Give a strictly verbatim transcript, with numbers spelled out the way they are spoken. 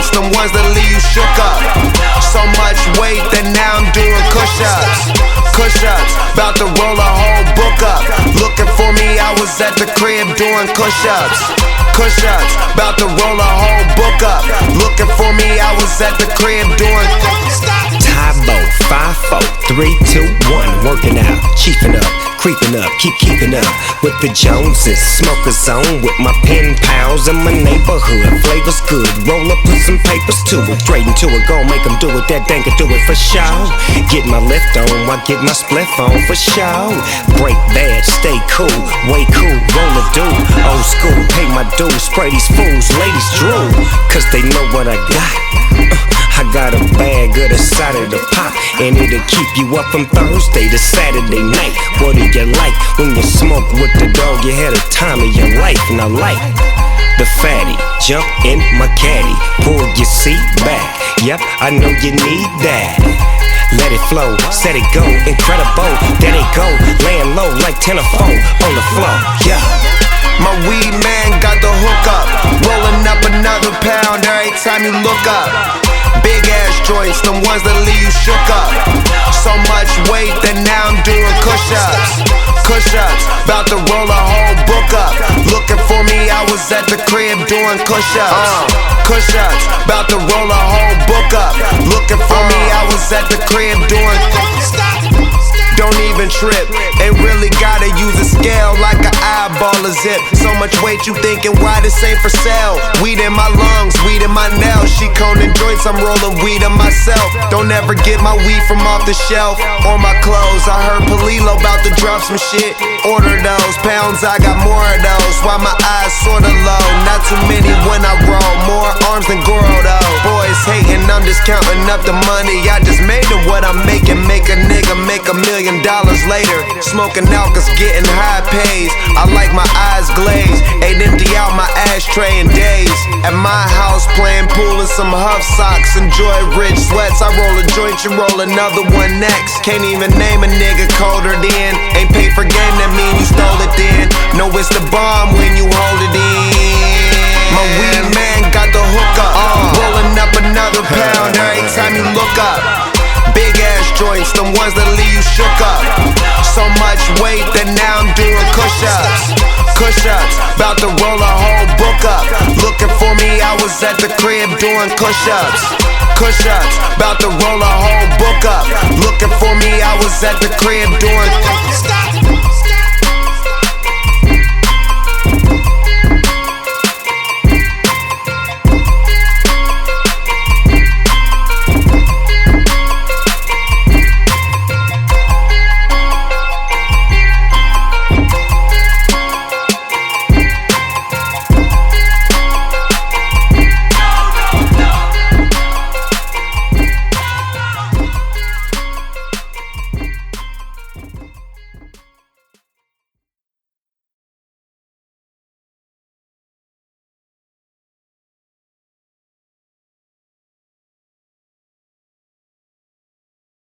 joints, them ones that leave you shook up. So much weight that now I'm doing push-ups. Push-ups, bout to roll a whole book up. Looking for me, I was at the crib doing push-ups. Push-ups, bout to roll a whole book up. Looking for me, I was at the crib doing Tybo, five, four, three, two, one, working out, chiefing up, creeping up, keep keeping up with the Joneses. Smoker zone with my pen pals in my neighborhood. Flavors good, roll up, put some papers to it. Straight into it, gon' make them do it. That dang can do it for show. Get my lift on, I get my spliff on for show. Break bad, stay cool, way cool, roll a dude. Old school, pay my dues, spray these fools, ladies drool, cause they know what I got. uh, I got a bag of the side of the pop, and it'll keep you up from Thursday to Saturday night. What do you like when you smoke with the dog? You had a time of your life, now like the fatty, jump in my caddy, pull your seat back. Yep, I know you need that. Let it flow, set it go, incredible. There they go, laying low like ten or four on the floor. Yeah. My weed man got the hook up, rolling up another pound every time you look up. Big ass joints, them ones that leave you shook up. So much weight that now I'm doing push-ups. Push-ups, bout to roll a whole book up. Looking for me, I was at the crib doing push-ups. uh, Push-ups, bout to roll a whole book up. Looking for me, I was at the crib doing Don't even trip, ain't really gotta use a scale like an eyeball a zip. So much weight you thinking why this ain't for sale. Weed in my lungs, weed in my nails. She coning joints, I'm rolling weed on myself. Don't ever get my weed from off the shelf or my clothes. I heard Palilo about to drop some shit. Order those pounds, I got more of those. Why my eyes sorta low, not too many when I roll. More arms than Goro though. Boys hating, I'm just counting up the money I just made of what I'm making. Make a nigga make a million dollars later. Smoking out cause getting high pays. I like my eyes glazed, ain't empty out my ashtray in days. At my house playing pool in some Huff socks. Enjoy rich sweats, I roll a joint, you roll another one next. Can't even name a nigga colder than. Ain't paid for game, that mean you stole it then. No, it's the bomb when you hold it in. My weed man got the hook up, uh, rolling up another pound every time you look up. Big ass joints, them ones that leave you shook up. So much weight that now I'm doing push-ups. Push-ups, bout to roll a whole book up. Looking for me, I was at the crib doing push-ups. Push-ups, bout to roll a whole book up. Looking for me, I was at the crib doing